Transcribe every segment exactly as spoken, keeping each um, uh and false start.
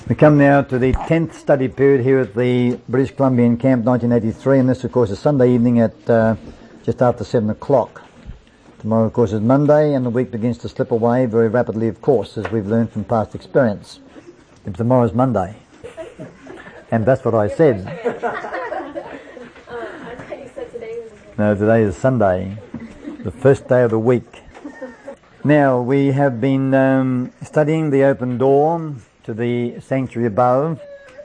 We come now to the tenth study period here at the British Columbian Camp, nineteen eighty-three, and this of course is Sunday evening at uh, just after seven o'clock. Tomorrow of course is Monday, and the week begins to slip away very rapidly of course, as we've learned from past experience. If tomorrow's Monday. And that's what I said. No, today is Sunday, the first day of the week. Now, we have been um, studying the open door to the sanctuary above,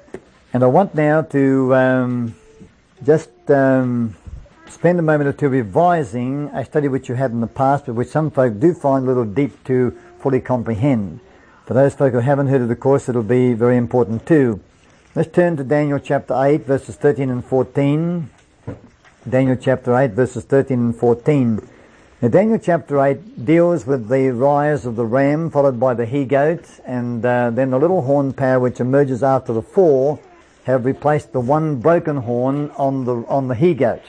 and I want now to um, just um, spend a moment or two revising a study which you had in the past, but which some folk do find a little deep to fully comprehend. For those folk who haven't heard of the course, it'll be very important too. Let's turn to Daniel chapter eight, verses thirteen and fourteen. Daniel chapter eight, verses thirteen and fourteen. Now, Daniel chapter eight deals with the rise of the ram, followed by the he-goat, and uh, then the little horn pair which emerges after the four have replaced the one broken horn on the on the he-goat.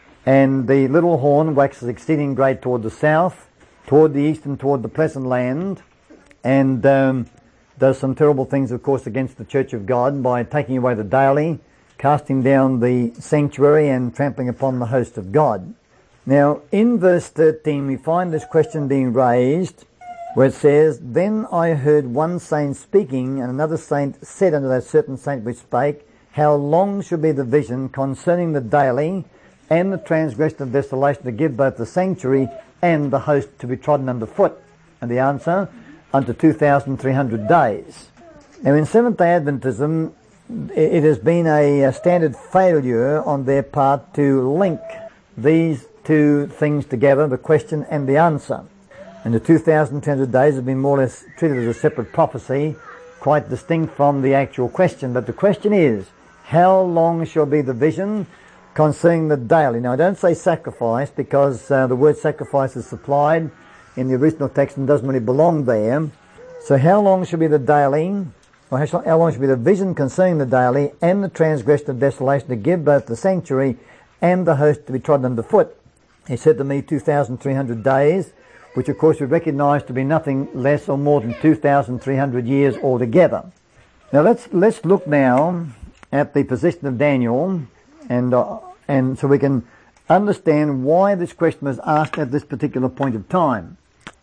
And the little horn waxes exceeding great toward the south, toward the east, and toward the pleasant land, and um, does some terrible things, of course, against the church of God by taking away the daily, casting down the sanctuary, and trampling upon the host of God. Now, in verse thirteen, we find this question being raised, where it says, "Then I heard one saint speaking, and another saint said unto that certain saint which spake, How long shall be the vision concerning the daily, and the transgression of desolation to give both the sanctuary and the host to be trodden under foot?" And the answer, unto two thousand three hundred days. Now, in Seventh-day Adventism, it has been a standard failure on their part to link these two things together, the question and the answer. And the two thousand three hundred days have been more or less treated as a separate prophecy, quite distinct from the actual question. But the question is, how long shall be the vision concerning the daily? Now, I don't say sacrifice, because uh, the word sacrifice is supplied in the original text and doesn't really belong there. So how long shall be the daily, or how, how long shall be the vision concerning the daily, and the transgression of desolation to give both the sanctuary and the host to be trodden under foot? He said to me two thousand three hundred days, which of course we recognise to be nothing less or more than two thousand three hundred years altogether. Now let's let's look now at the position of Daniel, and uh, and so we can understand why this question was asked at this particular point of time.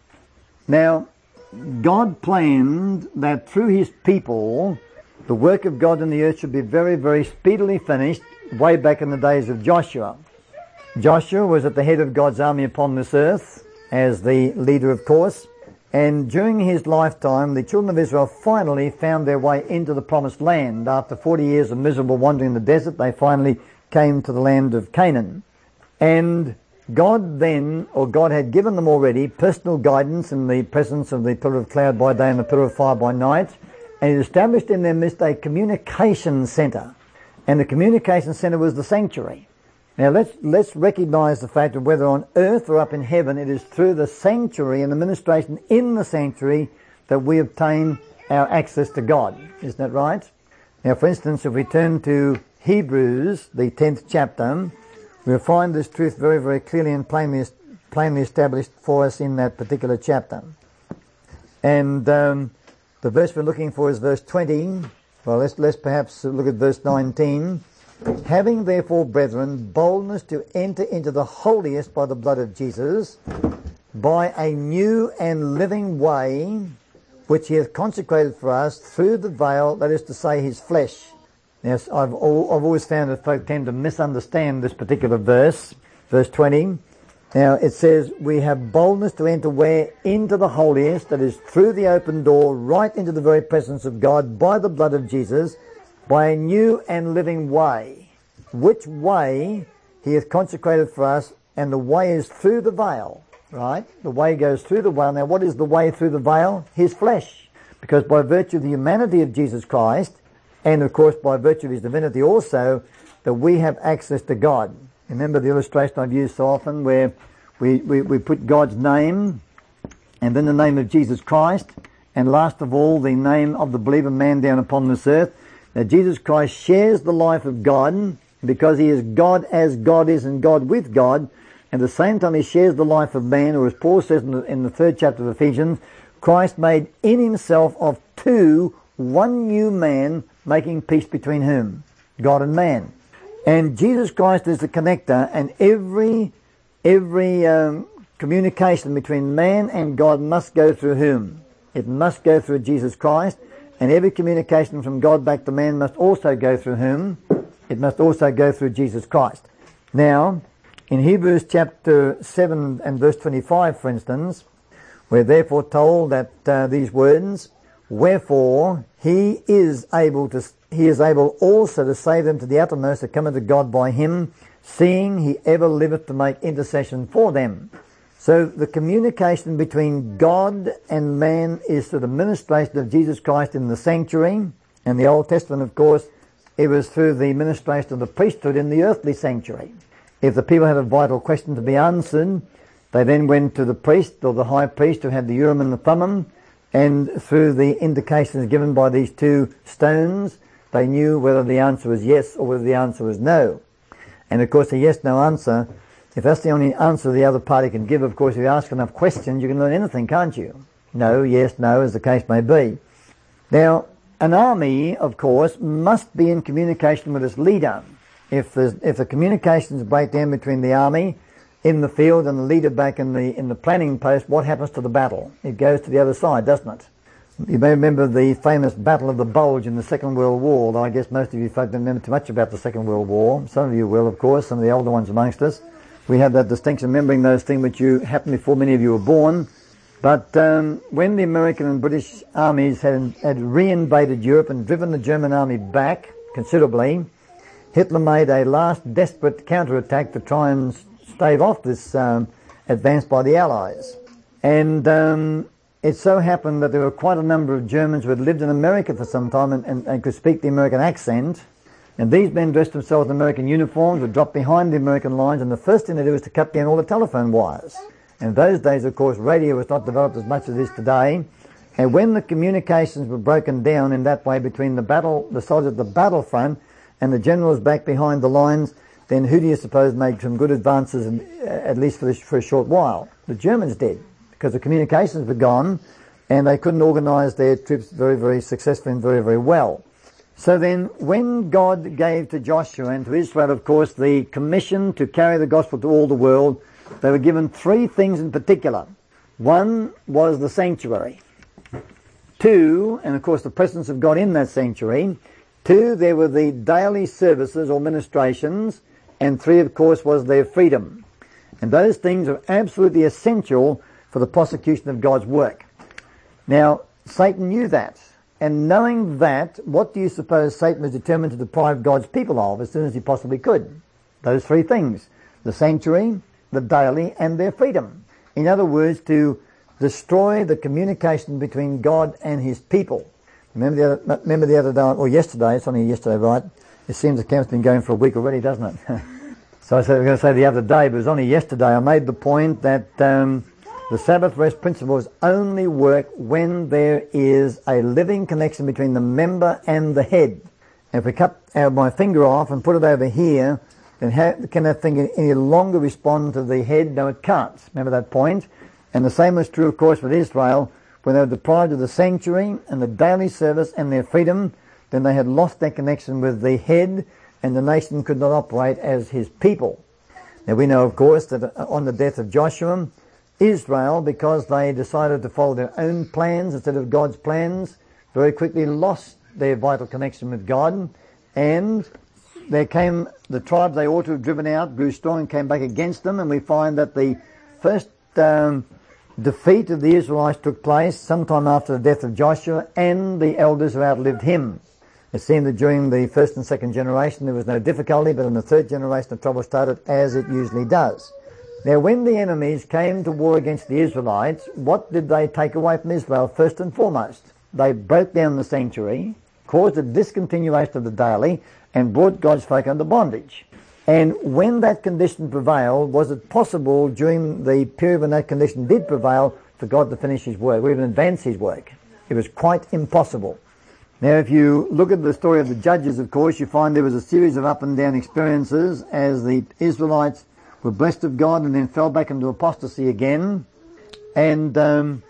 Now, God planned that through his people, the work of God in the earth should be very, very speedily finished way back in the days of Joshua. Joshua was at the head of God's army upon this earth as the leader, of course, and during his lifetime the children of Israel finally found their way into the promised land. After forty years of miserable wandering in the desert, they finally came to the land of Canaan. And God then, or God had given them already, personal guidance in the presence of the pillar of cloud by day and the pillar of fire by night, and he established in their midst a communication centre. And the communication centre was the sanctuary. Now let's let's recognise the fact that whether on earth or up in heaven, it is through the sanctuary and the ministration in the sanctuary that we obtain our access to God. Isn't that right? Now, for instance, if we turn to Hebrews, the tenth chapter, we'll find this truth very, very clearly and plainly plainly established for us in that particular chapter. And um, the verse we're looking for is verse twenty. Well, let's let's perhaps look at verse nineteen. "Having therefore, brethren, boldness to enter into the holiest by the blood of Jesus, by a new and living way, which he hath consecrated for us through the veil, that is to say, his flesh." Yes, I've, al- I've always found that folk tend to misunderstand this particular verse, verse twenty. Now, it says, we have boldness to enter where? Into the holiest, that is through the open door, right into the very presence of God, by the blood of Jesus, by a new and living way, which way he hath consecrated for us, and the way is through the veil, right? The way goes through the veil. Now, what is the way through the veil? His flesh. Because by virtue of the humanity of Jesus Christ, and of course by virtue of his divinity also, that we have access to God. Remember the illustration I've used so often where we, we, we put God's name, and then the name of Jesus Christ, and last of all the name of the believer man down upon this earth. Now, Jesus Christ shares the life of God because he is God as God is and God with God. At the same time he shares the life of man, or as Paul says in the, in the third chapter of Ephesians, Christ made in himself of two one new man making peace between whom? God and man. And Jesus Christ is the connector, and every every um, communication between man and God must go through whom? It must go through Jesus Christ, and every communication from God back to man must also go through whom? It must also go through Jesus Christ. Now, in Hebrews chapter seven and verse twenty-five, for instance, we're therefore told that uh, these words, wherefore he is able to, he is able also to save them to the uttermost that cometh to God by him, seeing he ever liveth to make intercession for them. So the communication between God and man is through the ministration of Jesus Christ in the sanctuary. In the Old Testament, of course, it was through the ministration of the priesthood in the earthly sanctuary. If the people had a vital question to be answered, they then went to the priest or the high priest who had the Urim and the Thummim, and through the indications given by these two stones, they knew whether the answer was yes or whether the answer was no. And of course, a yes-no answer, if that's the only answer the other party can give, of course, if you ask enough questions, you can learn anything, can't you? No, yes, no, as the case may be. Now, an army, of course, must be in communication with its leader. If the, if the communications break down between the army in the field and the leader back in the in the planning post, what happens to the battle? It goes to the other side, doesn't it? You may remember the famous Battle of the Bulge in the Second World War, though I guess most of you folk don't remember too much about the Second World War. Some of you will, of course, some of the older ones amongst us. We have that distinction, remembering those things which you happened before many of you were born. But um, when the American and British armies had, had re-invaded Europe and driven the German army back considerably, Hitler made a last desperate counterattack to try and stave off this um, advance by the Allies. And um, it so happened that there were quite a number of Germans who had lived in America for some time and, and, and could speak the American accent. And these men dressed themselves in American uniforms, would drop behind the American lines, and the first thing they did was to cut down all the telephone wires. In those days, of course, radio was not developed as much as it is today. And when the communications were broken down in that way between the battle, the soldiers at the battlefront and the generals back behind the lines, then who do you suppose made some good advances, in, at least for, this, for a short while? The Germans did, because the communications were gone and they couldn't organise their troops very, very successfully and very, very well. So then, when God gave to Joshua and to Israel, of course, the commission to carry the gospel to all the world, they were given three things in particular. One was the sanctuary. Two, and of course the presence of God in that sanctuary. Two, there were the daily services or ministrations. And three, of course, was their freedom. And those things are absolutely essential for the prosecution of God's work. Now, Satan knew that. And knowing that, what do you suppose Satan was determined to deprive God's people of as soon as he possibly could? Those three things. The sanctuary, the daily, and their freedom. In other words, to destroy the communication between God and his people. Remember the other, remember the other day, or yesterday, it's only yesterday, right? It seems the camp's been going for a week already, doesn't it? So I said, I was going to say the other day, but it was only yesterday, I made the point that um, the Sabbath rest principles only work when there is a living connection between the member and the head. And if we cut our, my finger off and put it over here, then how, can that finger any longer respond to the head? No, it can't. Remember that point? And the same was true, of course, with Israel. When they were deprived of the sanctuary and the daily service and their freedom, then they had lost their connection with the head, and the nation could not operate as his people. Now we know, of course, that on the death of Joshua, Israel, because they decided to follow their own plans instead of God's plans, very quickly lost their vital connection with God, and there came the tribes they ought to have driven out, grew strong and came back against them, and we find that the first um, defeat of the Israelites took place sometime after the death of Joshua and the elders who outlived him. It seemed that during the first and second generation there was no difficulty, but in the third generation the trouble started, as it usually does. Now when the enemies came to war against the Israelites, what did they take away from Israel first and foremost? They broke down the sanctuary, caused a discontinuation of the daily, and brought God's folk under bondage. And when that condition prevailed, was it possible during the period when that condition did prevail for God to finish his work, or even advance his work? It was quite impossible. Now if you look at the story of the Judges, of course, you find there was a series of up and down experiences as the Israelites were blessed of God and then fell back into apostasy again. And um,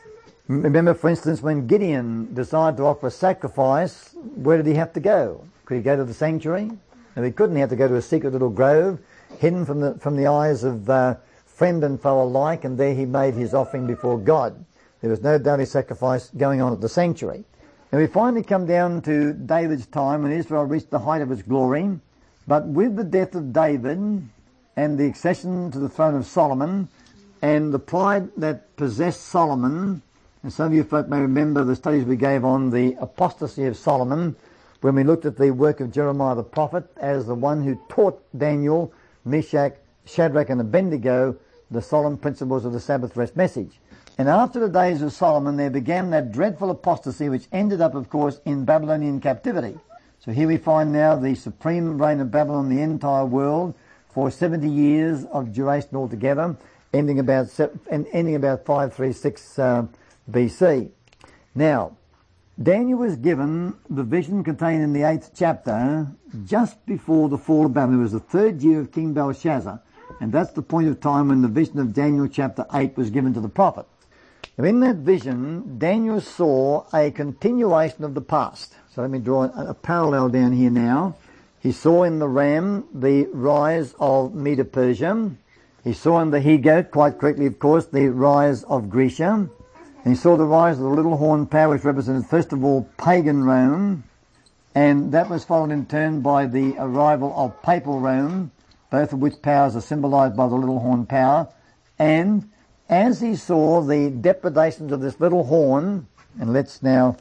Remember, for instance, when Gideon decided to offer a sacrifice, where did he have to go? Could he go to the sanctuary? No, he couldn't. He had to go to a secret little grove, hidden from the from the eyes of uh, friend and foe alike, and there he made his offering before God. There was no daily sacrifice going on at the sanctuary. And we finally come down to David's time when Israel reached the height of its glory. But with the death of David and the accession to the throne of Solomon and the pride that possessed Solomon, and some of you folk may remember the studies we gave on the apostasy of Solomon when we looked at the work of Jeremiah the prophet as the one who taught Daniel, Meshach, Shadrach and Abednego the solemn principles of the Sabbath rest message. And after the days of Solomon there began that dreadful apostasy which ended up, of course, in Babylonian captivity. So here we find now the supreme reign of Babylon in the entire world for seventy years of duration altogether, ending about ending about five thirty-six uh, B C. Now, Daniel was given the vision contained in the eighth chapter just before the fall of Babylon. It was the third year of King Belshazzar, and that's the point of time when the vision of Daniel chapter eight was given to the prophet. Now, in that vision, Daniel saw a continuation of the past. So let me draw a, a parallel down here now. He saw in the ram the rise of Medo-Persia. He saw in the he-goat, quite correctly of course, the rise of Grecia. And he saw the rise of the little horn power, which represented first of all pagan Rome, and that was followed in turn by the arrival of papal Rome, both of which powers are symbolized by the little horn power. And as he saw the depredations of this little horn, and let's now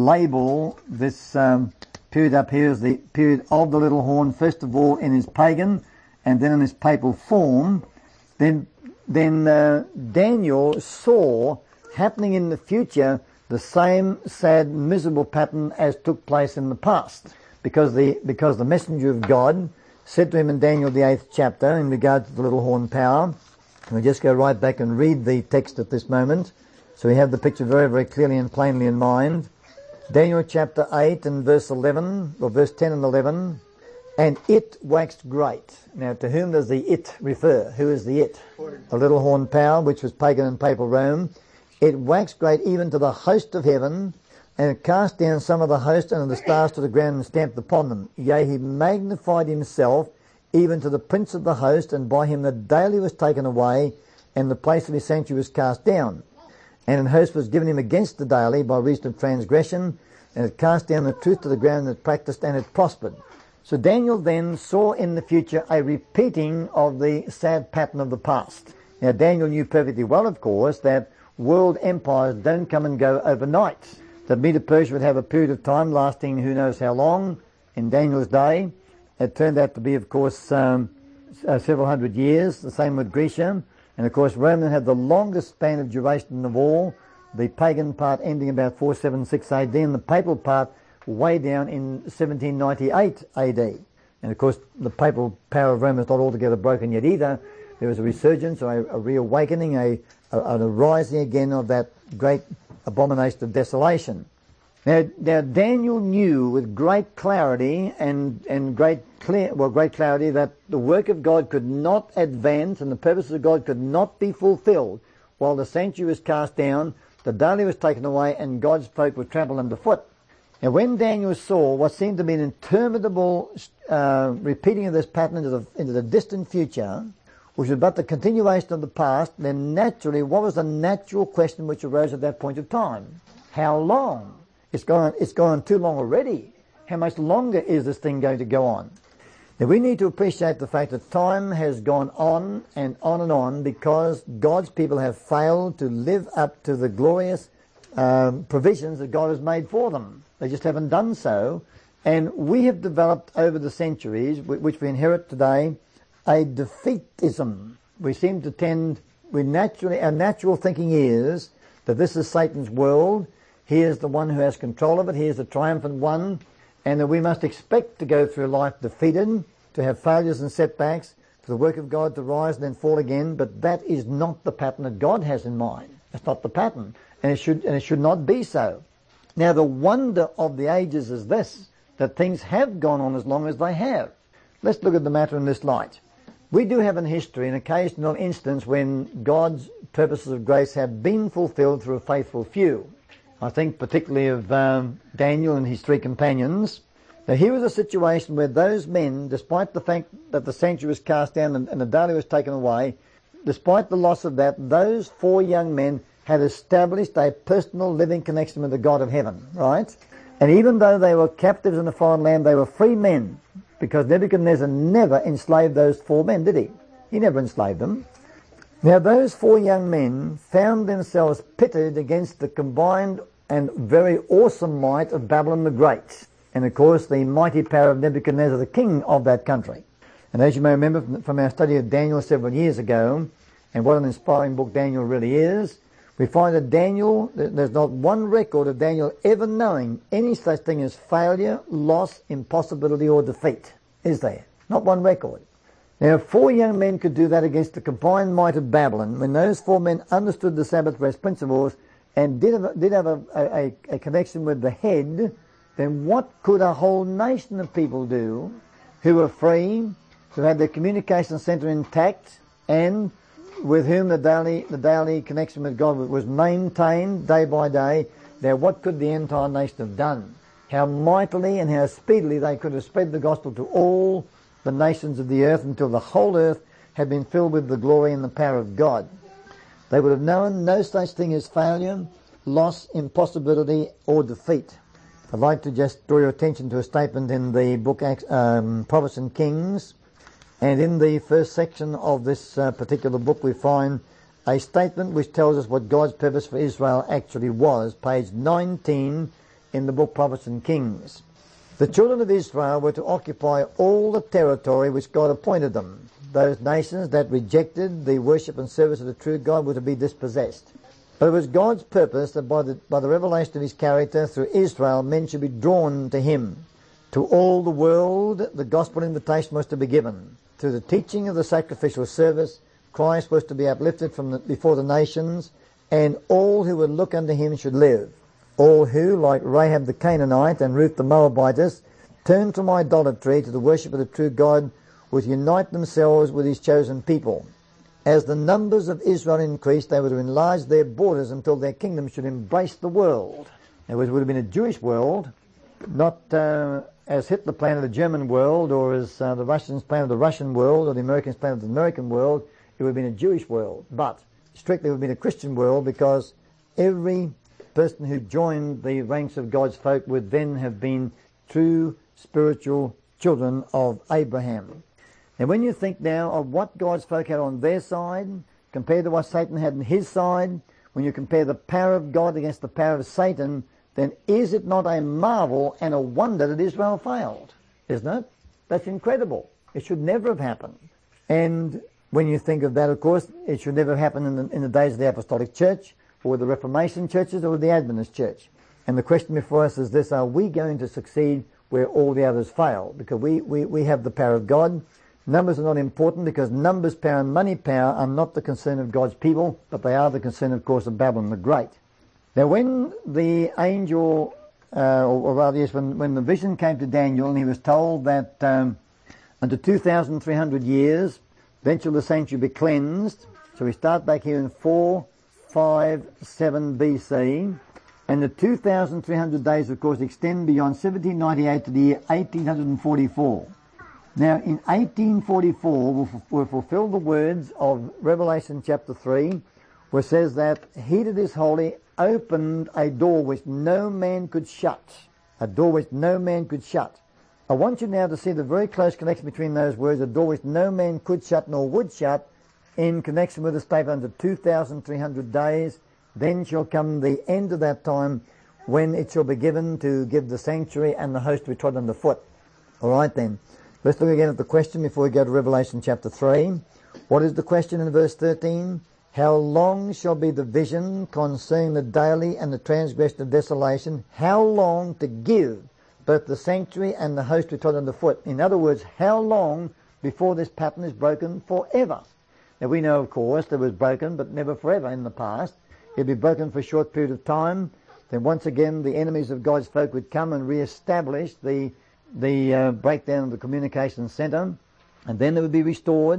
label this um, period up here as the period of the little horn, first of all in his pagan and then in his papal form, then then uh, Daniel saw happening in the future the same sad, miserable pattern as took place in the past, because the because the messenger of God said to him in Daniel the eighth chapter in regard to the little horn power. And we just go right back and read the text at this moment, so we have the picture very, very clearly and plainly in mind. Daniel chapter eight and verse eleven, or verse ten and eleven, and it waxed great. Now, to whom does the it refer? Who is the it? The little horn power, which was pagan and papal Rome. It waxed great even to the host of heaven, and it cast down some of the host and of the stars to the ground and stamped upon them. Yea, he magnified himself even to the prince of the host, and by him the daily was taken away, and the place of his sanctuary was cast down. And an host was given him against the daily by reason of transgression, and it cast down the truth to the ground, and it practiced, and it prospered. So Daniel then saw in the future a repeating of the sad pattern of the past. Now Daniel knew perfectly well, of course, that world empires don't come and go overnight. That Medo-Persia would have a period of time lasting who knows how long in Daniel's day. It turned out to be, of course, um, uh, several hundred years. The same with Grecia. And, of course, Rome had the longest span of duration of all, the pagan part ending about four seventy-six A D and the papal part way down in seventeen ninety-eight A D. And, of course, the papal power of Rome is not altogether broken yet either. There was a resurgence, or a, a reawakening, a, a, an arising again of that great abomination of desolation. Now, now Daniel knew with great clarity and, and great clear, well, great clarity that the work of God could not advance and the purposes of God could not be fulfilled while the sanctuary was cast down, the daily was taken away, and God's folk were trampled underfoot. Now, when Daniel saw what seemed to be an interminable uh, repeating of this pattern into the, into the distant future, which was but the continuation of the past, then naturally, what was the natural question which arose at that point of time? How long? It's gone, it's gone too long already. How much longer is this thing going to go on? Now, we need to appreciate the fact that time has gone on and on and on because God's people have failed to live up to the glorious um, provisions that God has made for them. They just haven't done so. And we have developed over the centuries, which we inherit today, a defeatism. We seem to tend, we naturally, our natural thinking is that this is Satan's world. He is the one who has control of it. He is the triumphant one. And that we must expect to go through life defeated, to have failures and setbacks, for the work of God to rise and then fall again. But that is not the pattern that God has in mind. That's not the pattern. And it should, and it should not be so. Now, the wonder of the ages is this, that things have gone on as long as they have. Let's look at the matter in this light. We do have in history an occasional instance when God's purposes of grace have been fulfilled through a faithful few. I think particularly of um, Daniel and his three companions. Now here was a situation where those men, despite the fact that the sanctuary was cast down and, and the daily was taken away, despite the loss of that, those four young men had established a personal living connection with the God of heaven, right? And even though they were captives in a foreign land, they were free men, because Nebuchadnezzar never enslaved those four men, did he? He never enslaved them. Now those four young men found themselves pitted against the combined and very awesome might of Babylon the Great, and of course the mighty power of Nebuchadnezzar, the king of that country. And as you may remember from our study of Daniel several years ago, and what an inspiring book Daniel really is, we find that Daniel, there's not one record of Daniel ever knowing any such thing as failure, loss, impossibility or defeat. Is there? Not one record. Now, if four young men could do that against the combined might of Babylon, when those four men understood the Sabbath rest principles and did have, did have a, a, a connection with the head, then what could a whole nation of people do who were free, who had their communication center intact, and with whom the daily, the daily connection with God was maintained day by day? Now what could the entire nation have done? How mightily and how speedily they could have spread the gospel to all the nations of the earth until the whole earth had been filled with the glory and the power of God. They would have known no such thing as failure, loss, impossibility or defeat. I'd like to just draw your attention to a statement in the book um, Prophets and Kings. And in the first section of this uh, particular book we find a statement which tells us what God's purpose for Israel actually was, page nineteen in the book Prophets and Kings. The children of Israel were to occupy all the territory which God appointed them. Those nations that rejected the worship and service of the true God were to be dispossessed. But it was God's purpose that by the, by the revelation of his character through Israel, men should be drawn to him. To all the world, the gospel invitation was to be given. Through the teaching of the sacrificial service, Christ was to be uplifted from the, before the nations, and all who would look unto him should live. All who, like Rahab the Canaanite and Ruth the Moabitess, turned from idolatry to the worship of the true God, would unite themselves with his chosen people. As the numbers of Israel increased, they were to enlarge their borders until their kingdom should embrace the world. It would have been a Jewish world, not uh, as Hitler planned the German world, or as uh, the Russians planned the Russian world, or the Americans planned the American world. It would have been a Jewish world, but strictly it would have been a Christian world, because every person who joined the ranks of God's folk would then have been true spiritual children of Abraham. And when you think now of what God's folk had on their side compared to what Satan had on his side, when you compare the power of God against the power of Satan, then is it not a marvel and a wonder that Israel failed? Isn't it? That's incredible. It should never have happened. And when you think of that, of course, it should never have happened in the, in the days of the Apostolic Church, or the Reformation churches, or the Adventist Church. And the question before us is this: are we going to succeed where all the others fail? Because we, we, we have the power of God. Numbers are not important, because numbers power and money power are not the concern of God's people, but they are the concern, of course, of Babylon the Great. Now when the angel, uh, or, or rather yes, when, when the vision came to Daniel and he was told that um, unto two thousand three hundred years, then shall the sanctuary be cleansed. So we start back here in four five seven B C, and the two thousand three hundred days, of course, extend beyond seventeen ninety-eight to the year eighteen forty-four. Now, in eighteen forty-four, we'll fulfill the words of Revelation chapter three, where it says that he that is holy opened a door which no man could shut. A door which no man could shut. I want you now to see the very close connection between those words, a door which no man could shut nor would shut, in connection with the statement under two thousand three hundred days. Then shall come the end of that time, when it shall be given to give the sanctuary and the host to be trodden under foot. All right then. Let's look again at the question before we go to Revelation chapter three. What is the question in verse thirteen? How long shall be the vision concerning the daily and the transgression of desolation? How long to give both the sanctuary and the host to be trodden under foot? In other words, how long before this pattern is broken forever? Now we know, of course, that it was broken, but never forever in the past. It'd be broken for a short period of time. Then once again, the enemies of God's folk would come and re-establish the the uh, breakdown of the communication center, and then it would be restored.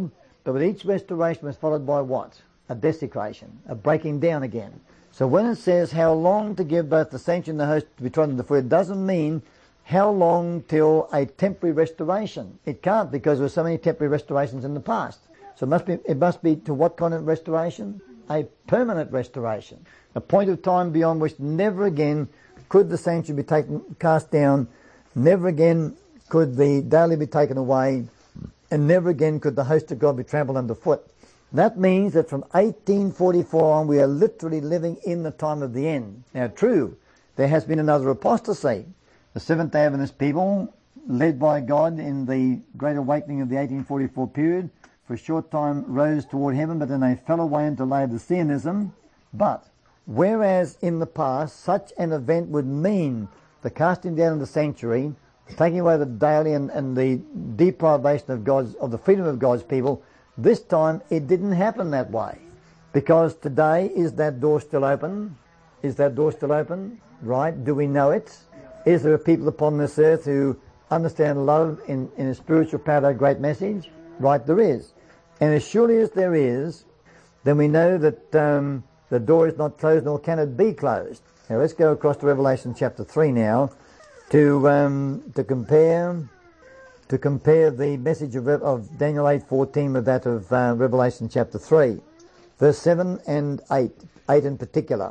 But with each restoration was followed by what? A desecration, a breaking down again. So when it says how long to give both the sanctuary and the host to be trodden under foot, it doesn't mean how long till a temporary restoration. It can't, because there were so many temporary restorations in the past. So it must be, it must be to what kind of restoration? A permanent restoration. A point of time beyond which never again could the sanctuary be taken, cast down, never again could the daily be taken away, and never again could the host of God be trampled underfoot. That means that from eighteen forty-four on, we are literally living in the time of the end. Now, true, there has been another apostasy. The Seventh-day Adventist people, led by God in the Great Awakening of the eighteen forty-four period, for a short time rose toward heaven, but then they fell away into Laodiceanism. But whereas in the past such an event would mean the casting down of the sanctuary, taking away the daily and, and the deprivation of God's, of the freedom of God's people, this time it didn't happen that way. Because today, is that door still open? Is that door still open? Right? Do we know it? Is there a people upon this earth who understand love in, in a spiritual power, that great message? Right, there is. And as surely as there is, then we know that um, the door is not closed, nor can it be closed. Now let's go across to Revelation chapter three now, to um, to compare to compare the message of, of Daniel eight fourteen with that of uh, Revelation chapter three, verse seven and eight, eight in particular.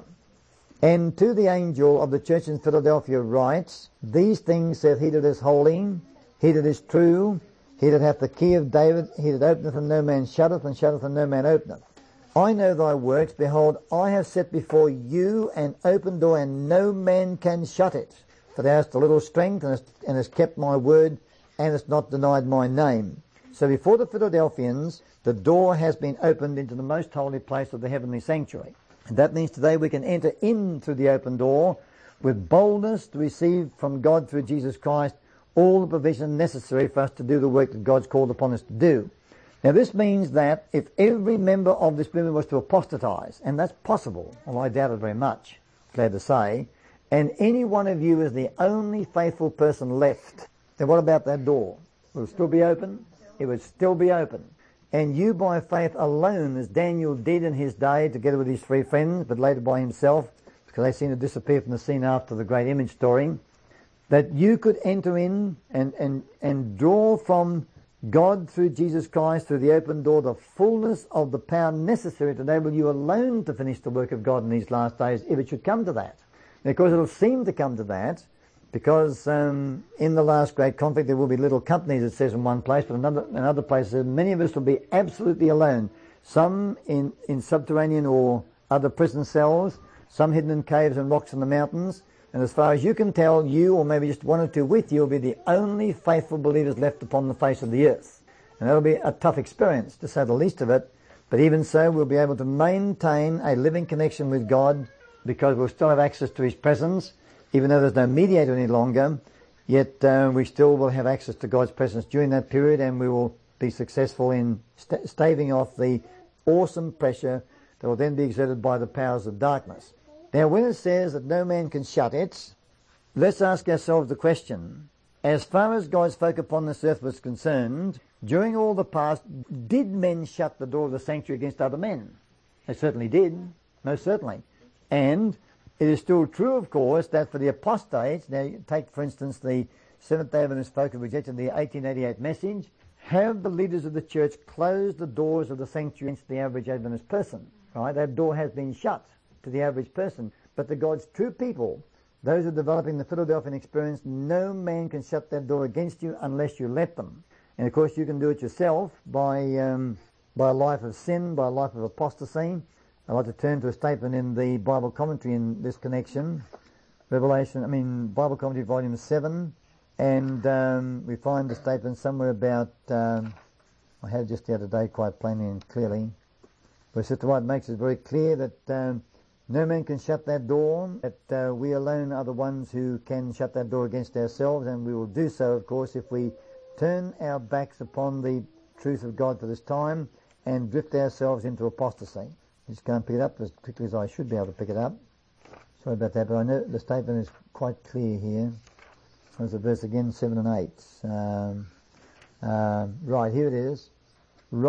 And to the angel of the church in Philadelphia writes, These things saith he that is holy, he that is true, he that hath the key of David, he that openeth and no man shutteth, and shutteth and no man openeth. I know thy works, behold, I have set before you an open door, and no man can shut it. For thou hast a little strength, and hast, and hast kept my word, and hast not denied my name. So before the Philadelphians, the door has been opened into the most holy place of the heavenly sanctuary. And that means today we can enter in through the open door with boldness to receive from God through Jesus Christ all the provision necessary for us to do the work that God's called upon us to do. Now this means that if every member of this movement was to apostatize, and that's possible, well I doubt it very much, glad to say, and any one of you is the only faithful person left, then what about that door? Will it still be open? It would still be open. And you by faith alone, as Daniel did in his day, together with his three friends, but later by himself, because they seemed to disappear from the scene after the great image story, that you could enter in and, and, and draw from God through Jesus Christ, through the open door, the fullness of the power necessary to enable you alone to finish the work of God in these last days, if it should come to that. And of course it'll seem to come to that, because um, in the last great conflict there will be little companies, it says in one place, but another, in other places many of us will be absolutely alone. Some in, in subterranean or other prison cells, some hidden in caves and rocks in the mountains, and as far as you can tell, you, or maybe just one or two with you, will be the only faithful believers left upon the face of the earth. And that'll be a tough experience, to say the least of it. But even so, we'll be able to maintain a living connection with God, because we'll still have access to His presence, even though there's no mediator any longer. Yet uh, we still will have access to God's presence during that period, and we will be successful in st- staving off the awesome pressure that will then be exerted by the powers of darkness. Now, when it says that no man can shut it, let's ask ourselves the question, as far as God's folk upon this earth was concerned, during all the past, did men shut the door of the sanctuary against other men? They certainly did, most certainly. And it is still true, of course, that for the apostates, now take for instance the Seventh-day Adventist folk who rejected the eighteen eighty-eight message, have the leaders of the church closed the doors of the sanctuary against the average Adventist person? Right? That door has been shut to the average person. But to God's true people, those who are developing the Philadelphian experience, no man can shut that door against you unless you let them. And of course you can do it yourself by um, by a life of sin, by a life of apostasy. I'd like to turn to a statement in the Bible commentary in this connection. Revelation, I mean Bible commentary volume seven, and um, we find the statement somewhere about, um, I had it just the other day quite plainly and clearly, where Sister White makes it very clear that um, no man can shut that door, that uh, we alone are the ones who can shut that door against ourselves, and we will do so, of course, if we turn our backs upon the truth of God for this time and drift ourselves into apostasy. I just can't pick it up as quickly as I should be able to pick it up. Sorry about that, but I know the statement is quite clear here. There's a verse again, seven and eight. Um, uh, right, here it is. Right.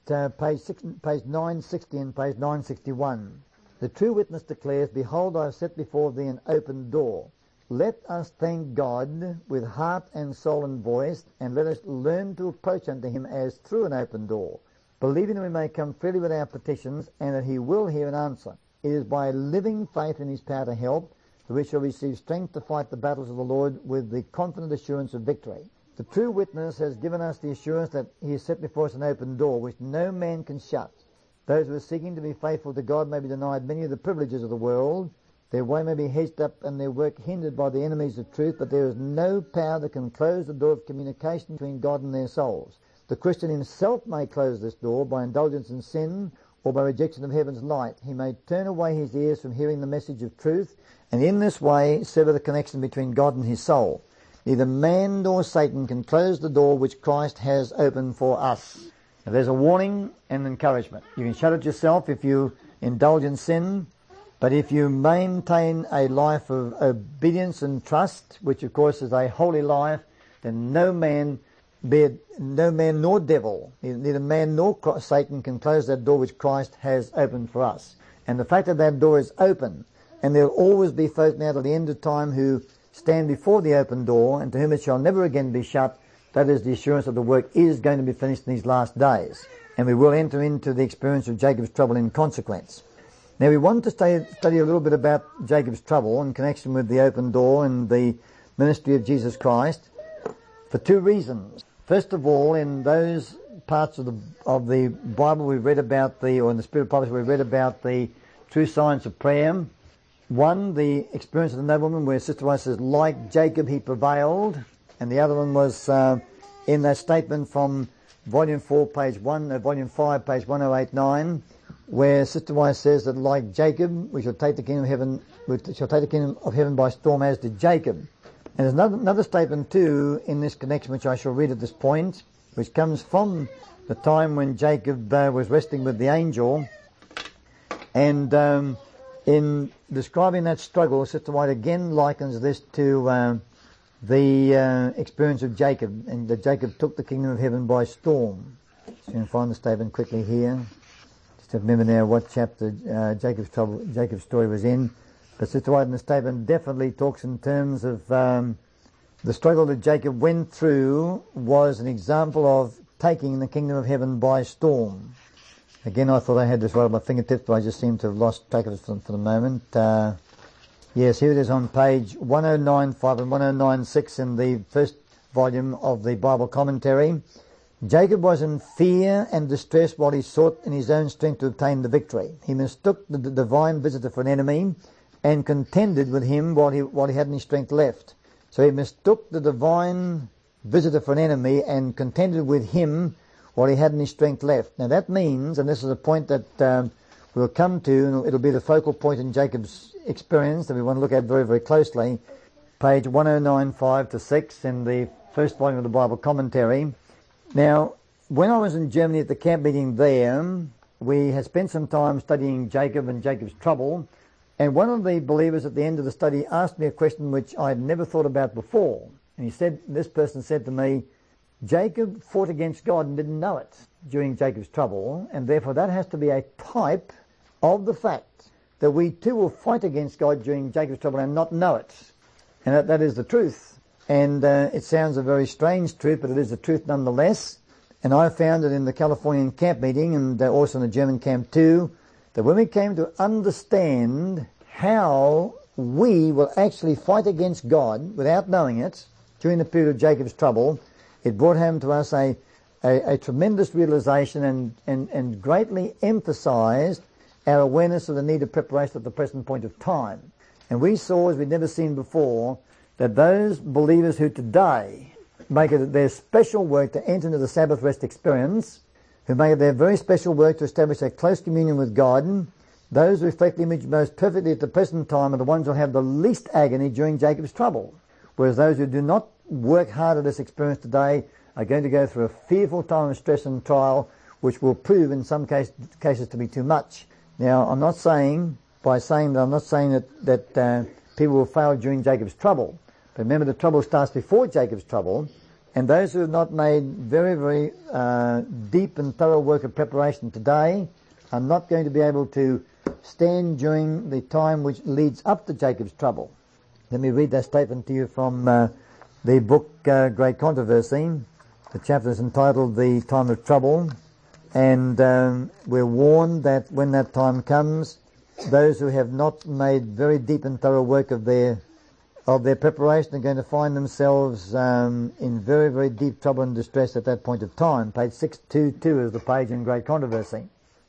uh, page, six, page nine sixty and page nine sixty-one. The true witness declares, "Behold, I have set before thee an open door. Let us thank God with heart and soul and voice, and let us learn to approach unto him as through an open door, believing that we may come freely with our petitions, and that he will hear and answer. It is by living faith in his power to help that we shall receive strength to fight the battles of the Lord with the confident assurance of victory." The true witness has given us the assurance that he has set before us an open door which no man can shut. Those who are seeking to be faithful to God may be denied many of the privileges of the world. Their way may be hedged up and their work hindered by the enemies of truth, but there is no power that can close the door of communication between God and their souls. The Christian himself may close this door by indulgence in sin or by rejection of heaven's light. He may turn away his ears from hearing the message of truth, and in this way sever the connection between God and his soul. Neither man nor Satan can close the door which Christ has opened for us. Now, there's a warning and encouragement. You can shut it yourself if you indulge in sin, but if you maintain a life of obedience and trust, which of course is a holy life, then no man, be it, no man nor devil, neither man nor Satan can close that door which Christ has opened for us. And the fact that that door is open, and there will always be folk now to the end of time who stand before the open door, and to whom it shall never again be shut, that is the assurance that the work is going to be finished in these last days. And we will enter into the experience of Jacob's trouble in consequence. Now we want to study, study a little bit about Jacob's trouble in connection with the open door and the ministry of Jesus Christ for two reasons. First of all, in those parts of the of the Bible we read about the, or in the Spirit Prophecy we read about the true science of prayer. One, the experience of the nobleman, where Sister White says, like Jacob he prevailed, and the other one was uh, in that statement from volume four, page one, uh, volume five, page one oh eight nine, where Sister White says that like Jacob, we shall take the kingdom of heaven, we shall take the kingdom of heaven by storm, as did Jacob. And there's another, another statement too in this connection, which I shall read at this point, which comes from the time when Jacob uh, was wrestling with the angel, and um, in describing that struggle, Sister White again likens this to uh, the uh, experience of Jacob, and that Jacob took the kingdom of heaven by storm. So you can find the statement quickly here. Just to remember now what chapter uh, Jacob's trouble, Jacob's story was in. But Sister White in the statement definitely talks in terms of um, the struggle that Jacob went through was an example of taking the kingdom of heaven by storm. Again, I thought I had this right at my fingertips, but I just seem to have lost track of it for, for the moment. Uh, yes, here it is on page one oh nine five and one oh nine six in the first volume of the Bible commentary. Jacob was in fear and distress while he sought in his own strength to obtain the victory. He mistook the, the divine visitor for an enemy and contended with him while he, while he had any strength left. So he mistook the divine visitor for an enemy and contended with him while he had any strength left. Now that means, and this is a point that um, we'll come to, and it'll be the focal point in Jacob's experience that we want to look at very, very closely, page one oh nine five to six in the first volume of the Bible commentary. Now, when I was in Germany at the camp meeting there, we had spent some time studying Jacob and Jacob's trouble, and one of the believers at the end of the study asked me a question which I had never thought about before. And he said, this person said to me, Jacob fought against God and didn't know it during Jacob's trouble, and therefore that has to be a type of the fact that we too will fight against God during Jacob's trouble and not know it. And that, that is the truth. And uh, it sounds a very strange truth, but it is the truth nonetheless. And I found it in the Californian camp meeting, and uh, also in the German camp too, that when we came to understand how we will actually fight against God without knowing it during the period of Jacob's trouble, it brought home to us a, a, a tremendous realization and, and, and greatly emphasized our awareness of the need of preparation at the present point of time. And we saw, as we'd never seen before, that those believers who today make it their special work to enter into the Sabbath rest experience, who make it their very special work to establish a close communion with God, those who reflect the image most perfectly at the present time are the ones who have the least agony during Jacob's trouble. Whereas those who do not work hard at this experience today are going to go through a fearful time of stress and trial, which will prove in some case, cases to be too much. Now, I'm not saying, by saying that, I'm not saying that, that uh, people will fail during Jacob's trouble. But remember, the trouble starts before Jacob's trouble. And those who have not made very, very uh, deep and thorough work of preparation today are not going to be able to stand during the time which leads up to Jacob's trouble. Let me read that statement to you from uh, the book uh, Great Controversy. The chapter is entitled The Time of Trouble. And um, we're warned that when that time comes, those who have not made very deep and thorough work of their of their preparation are going to find themselves um, in very, very deep trouble and distress at that point of time. Page six twenty-two is the page in Great Controversy.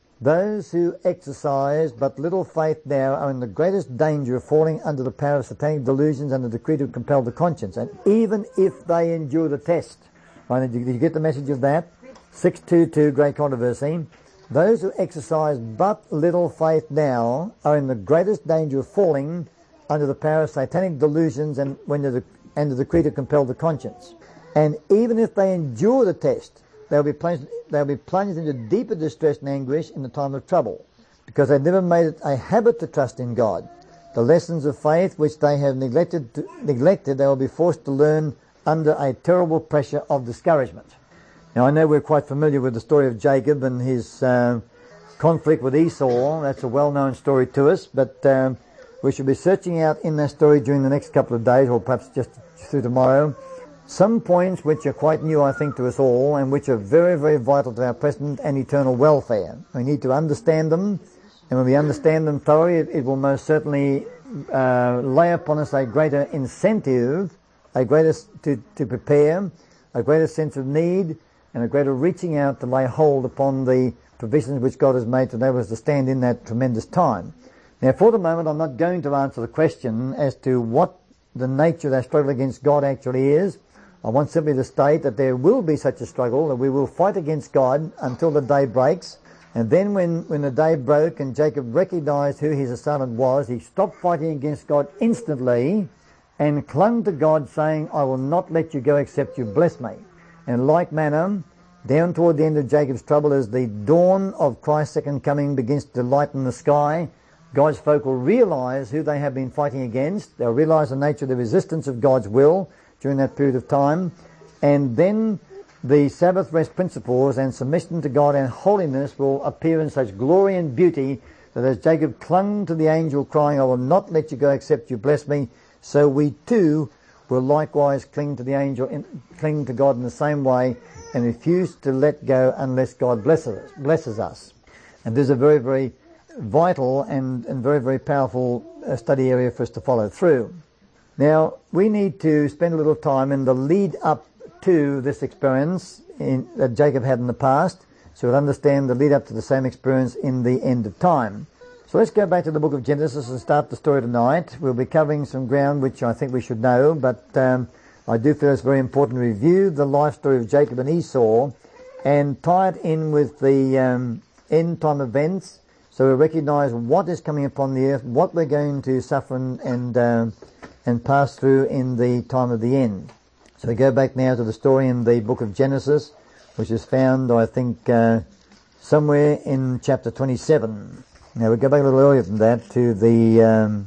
Those who exercise but little faith now are in the greatest danger of falling under the power of satanic delusions and the decree to compel the conscience. And even if they endure the test, right, did you get the message of that? six twenty-two, Great Controversy. Those who exercise but little faith now are in the greatest danger of falling under the power of satanic delusions and when the and the decree to compel the conscience. And even if they endure the test, they'll be plunged, they'll be plunged into deeper distress and anguish in the time of trouble, because they've never made it a habit to trust in God. The lessons of faith which they have neglected, to, neglected, they will be forced to learn under a terrible pressure of discouragement. Now, I know we're quite familiar with the story of Jacob and his uh, conflict with Esau. That's a well-known story to us, but um, we should be searching out in that story during the next couple of days, or perhaps just through tomorrow, some points which are quite new, I think, to us all, and which are very, very vital to our present and eternal welfare. We need to understand them, and when we understand them thoroughly, it, it will most certainly uh, lay upon us a greater incentive, a greater to, to prepare, a greater sense of need, and a greater reaching out to lay hold upon the provisions which God has made to enable us to stand in that tremendous time. Now, for the moment, I'm not going to answer the question as to what the nature of that struggle against God actually is. I want simply to state that there will be such a struggle, that we will fight against God until the day breaks. And then when, when the day broke and Jacob recognized who his assailant was, he stopped fighting against God instantly and clung to God, saying, I will not let you go except you bless me. And in like manner, down toward the end of Jacob's trouble, as the dawn of Christ's second coming begins to lighten the sky, God's folk will realize who they have been fighting against. They'll realize the nature of the resistance of God's will during that period of time. And then the Sabbath rest principles and submission to God and holiness will appear in such glory and beauty that as Jacob clung to the angel crying, I will not let you go except you bless me, so we too will likewise cling to the angel, cling to God in the same way and refuse to let go unless God blesses us. Blesses us. And this is a very, very vital and, and very, very powerful uh, study area for us to follow through. Now, we need to spend a little time in the lead up to this experience in, that Jacob had in the past, so we'll understand the lead up to the same experience in the end of time. So let's go back to the book of Genesis and start the story tonight. We'll be covering some ground which I think we should know, but um, I do feel it's very important to review the life story of Jacob and Esau and tie it in with the um, end time events, so we recognize what is coming upon the earth, what we're going to suffer and and, uh, and pass through in the time of the end. So we go back now to the story in the book of Genesis, which is found, I think, uh, somewhere in chapter twenty-seven. Now we go back a little earlier than that to the, um,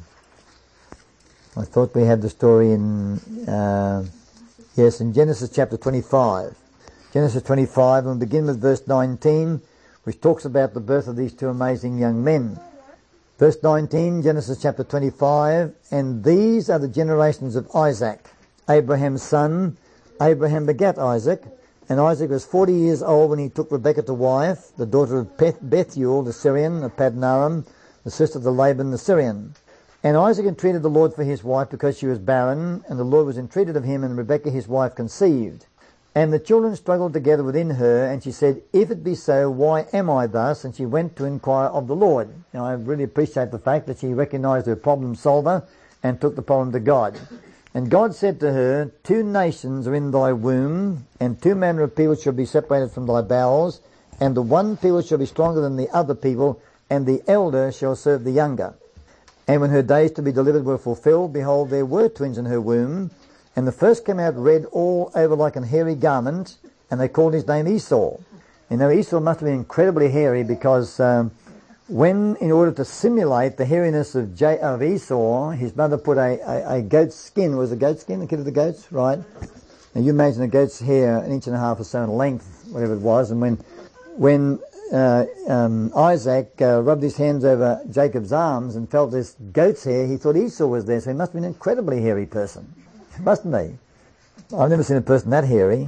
I thought we had the story in, uh, yes, in Genesis chapter twenty-five. Genesis twenty-five, and we'll begin with verse nineteen, which talks about the birth of these two amazing young men. Verse nineteen, Genesis chapter twenty-five, and these are the generations of Isaac, Abraham's son. Abraham begat Isaac, and Isaac was forty years old when he took Rebekah to wife, the daughter of Bethuel the Syrian, of Paddan Aram, the sister of the Laban the Syrian. And Isaac entreated the Lord for his wife because she was barren, and the Lord was entreated of him, and Rebekah his wife conceived. And the children struggled together within her, and she said, if it be so, why am I thus? And she went to inquire of the Lord. Now, I really appreciate the fact that she recognized her problem solver and took the problem to God. And God said to her, two nations are in thy womb, and two manner of people shall be separated from thy bowels, and the one people shall be stronger than the other people, and the elder shall serve the younger. And when her days to be delivered were fulfilled, behold, there were twins in her womb, and the first came out red all over like an hairy garment, and they called his name Esau. You know, Esau must have been incredibly hairy because um, when, in order to simulate the hairiness of, J- of Esau, his mother put a, a, a goat's skin, was it goat skin, the kid of the goats, right? Now you imagine a goat's hair an inch and a half or so in length, whatever it was, and when when uh, um, Isaac uh, rubbed his hands over Jacob's arms and felt this goat's hair, he thought Esau was there, so he must have been an incredibly hairy person, mustn't he? I've never seen a person that hairy.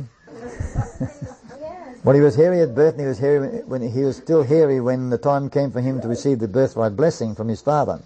Well, he was hairy at birth, and he was hairy when he was still hairy when the time came for him to receive the birthright blessing from his father.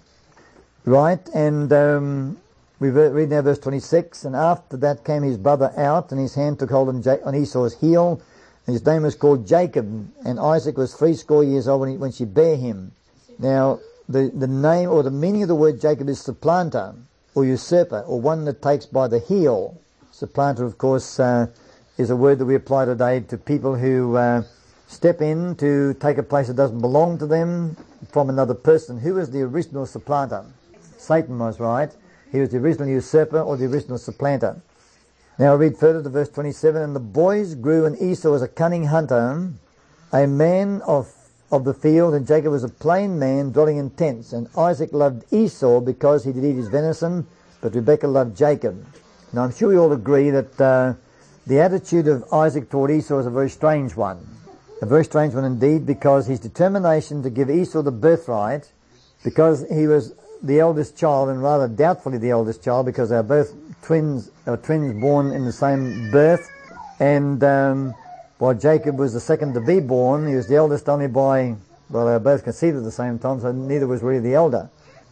Right, and um, we read now verse twenty-six, and after that came his brother out, and his hand took hold on, Ja- on Esau's heel, and his name was called Jacob, and Isaac was threescore years old when, he, when she bare him. Now, the, the name or the meaning of the word Jacob is supplanter, or usurper, or one that takes by the heel. Supplanter, of course, uh, is a word that we apply today to people who uh, step in to take a place that doesn't belong to them from another person. Who was the original supplanter? Satan was, right? He was the original usurper or the original supplanter. Now I read further to verse twenty-seven. And the boys grew, and Esau was a cunning hunter, a man of of the field, and Jacob was a plain man dwelling in tents. And Isaac loved Esau because he did eat his venison, but Rebekah loved Jacob. Now I'm sure we all agree that uh, the attitude of Isaac toward Esau is a very strange one. A very strange one indeed, because his determination to give Esau the birthright, because he was the eldest child, and rather doubtfully the eldest child, because they are both twins, or twins born in the same birth, and um, while Jacob was the second to be born, he was the eldest only by, well, they were both conceived at the same time, so neither was really the elder.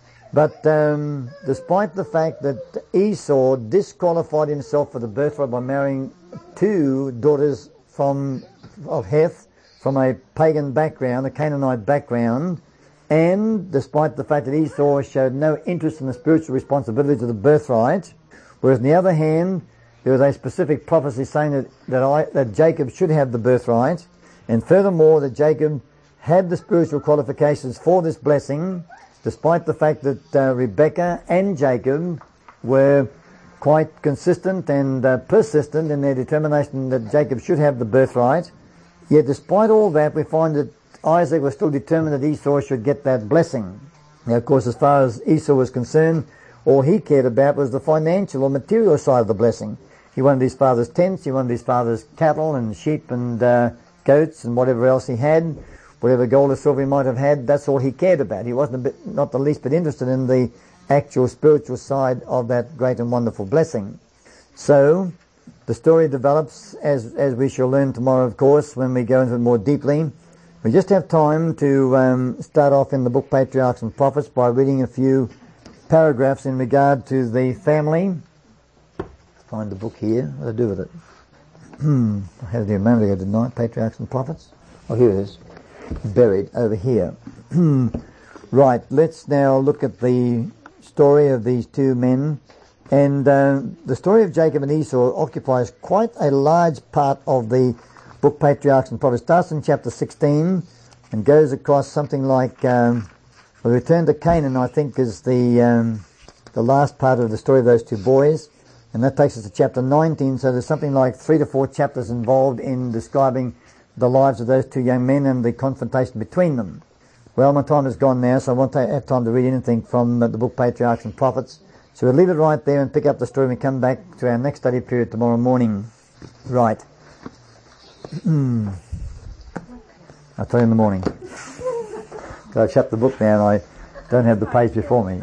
But um, despite the fact that Esau disqualified himself for the birthright by marrying two daughters from of Heth, from a pagan background, a Canaanite background, and despite the fact that Esau showed no interest in the spiritual responsibilities of the birthright, whereas on the other hand, there was a specific prophecy saying that that, I, that Jacob should have the birthright, and furthermore that Jacob had the spiritual qualifications for this blessing, despite the fact that uh, Rebekah and Jacob were quite consistent and uh, persistent in their determination that Jacob should have the birthright. Yet despite all that, we find that Isaac was still determined that Esau should get that blessing. Now, of course, as far as Esau was concerned, all he cared about was the financial or material side of the blessing. He wanted his father's tents, he wanted his father's cattle and sheep and uh, goats and whatever else he had, whatever gold or silver he might have had, that's all he cared about. He wasn't a bit, not the least bit interested in the actual spiritual side of that great and wonderful blessing. So, the story develops, as as we shall learn tomorrow, of course, when we go into it more deeply. We just have time to um, start off in the book Patriarchs and Prophets by reading a few paragraphs in regard to the family. Find the book here. What do I do with it? Hmm, I had it here a moment ago, didn't I? Patriarchs and Prophets. Oh, here it is. Buried over here. Right, let's now look at the story of these two men. And uh, the story of Jacob and Esau occupies quite a large part of the book Patriarchs and Prophets. It starts in chapter sixteen and goes across something like um, the return to Canaan, I think, is the um, the last part of the story of those two boys. And that takes us to chapter nineteen, so there's something like three to four chapters involved in describing the lives of those two young men and the confrontation between them. Well, my time is gone now, so I won't have time to read anything from the book Patriarchs and Prophets. So we'll leave it right there and pick up the story when we come back to our next study period tomorrow morning. Right. I'll tell you in the morning. Because I've shut the book now and I don't have the page before me.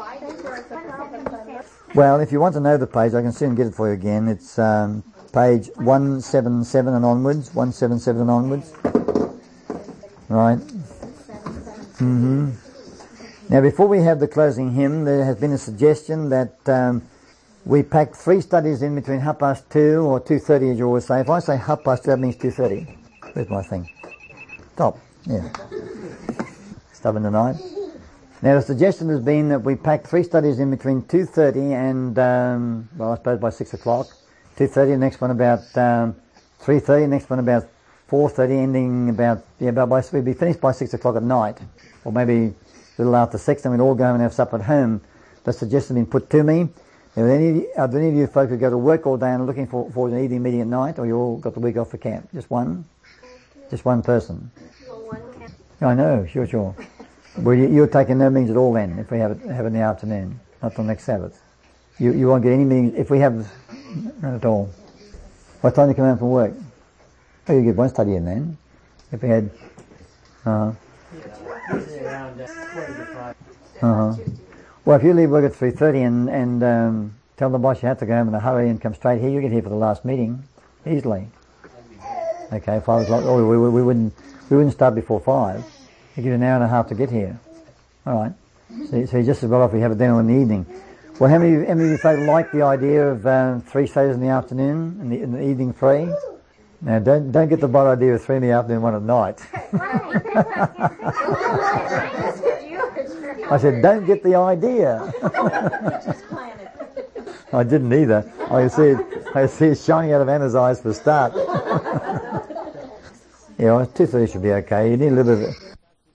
Well, if you want to know the page, I can soon get it for you again. It's um, page one seventy-seven and onwards. one seventy-seven and onwards. Right. Mm-hmm. Now, before we have the closing hymn, there has been a suggestion that um, we pack three studies in between half past two or two thirty, as you always say. If I say half past two, that means two thirty. Where's my thing? Top. Yeah. Stubborn tonight. Now, the suggestion has been that we pack three studies in between two thirty and, um, well, I suppose by six o'clock. two thirty, the next one about um, three thirty, next one about four thirty, ending about, yeah, about by, we'll be finished by six o'clock at night. Or maybe a little after six, then we'd all go home and have supper at home. The suggestion has been put to me. Are there any, are there any of you folk who go to work all day and are looking for, for an evening meeting at night, or you all got the week off for camp? Just one? Just one person? I know, sure, sure. Well, you, you're taking no meetings at all then, if we have it, have it in the afternoon, not till next Sabbath. You, you won't get any meetings, if we have, none at all. What time do you come home from work? Oh, you get one study in then. If we had... Uh-huh. Usually around uh, quarter to five. Uh-huh. Well, if you leave work at three thirty and, and um, tell the boss you have to go home in a hurry and come straight here, you get here for the last meeting easily. Okay, five o'clock. Oh, we, we, we wouldn't we wouldn't start before five. You give you an hour and a half to get here. All right. So, so you just as well off we have a dinner in the evening. Well, how many, how many of you folks like the idea of um, three studies in the afternoon and the, in the evening three? Now, don't don't get the bad idea of three in the afternoon, one at night. I said, don't get the idea. I didn't either. I see it, I see it shining out of Anna's eyes for a start. Yeah, well, two thirty should be okay. You need a little bit of